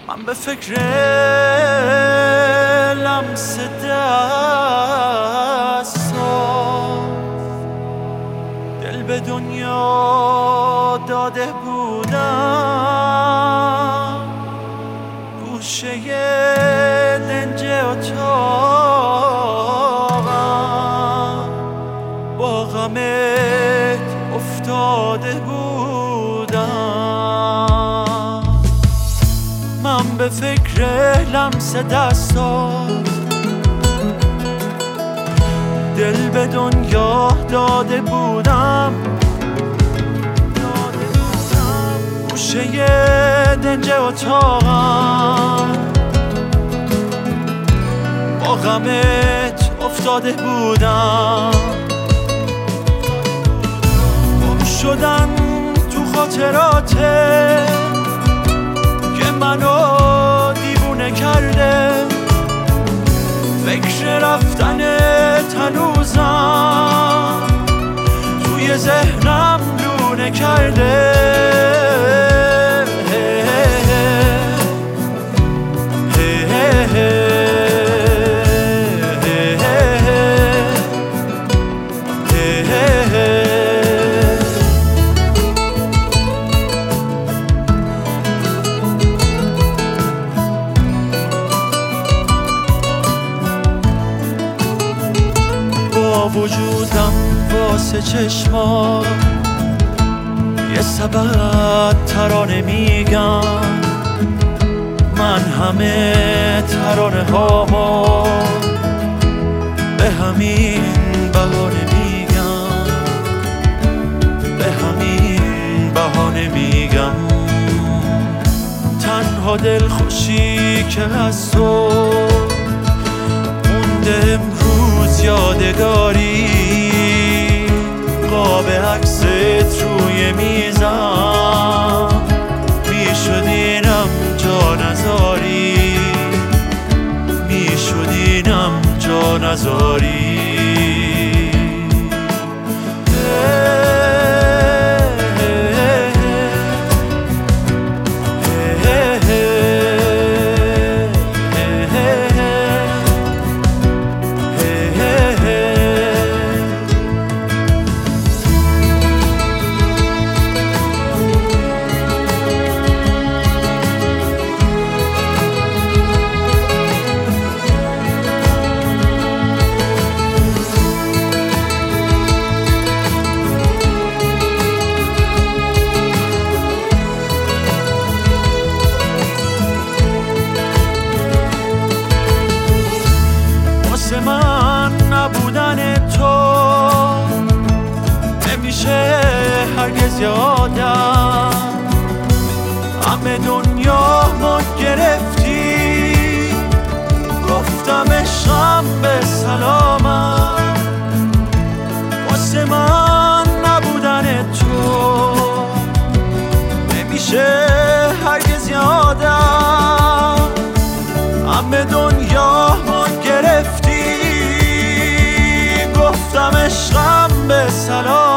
من به فکر لمس دستا دل به دنیا داده بودم، گوشه دنج اتاقم با غمت افتاده بودم. من به فکر لمس دستات دل به دنیا داده بودم، گوشه دنج اتاقم با غمت افتاده بودم. گم شدن تو خاطراته که منو دیوونه کرده، فکر رفتن هنوزم توی ذهنم لونه کرده. با وجودم واسه چشما یه سبد ترانه میگم، من همه ترانه هامو به همین بهانه میگم، به همین بهانه میگم. تنها دلخوشی که از تو مونده امروز یادگاری، قاب عکست روی میزم، میشد اینم جا نذاری، میشد اینم جا نذاری. من نبودن تو نمیشه هرگز یادم، همه دنیا ما گرفتی، گفتم عشقم به سلامت. واسه من نبودن تو نمیشه هرگز یادم، همه دنیا ما گرفتی، گفتم عشقم به سلام.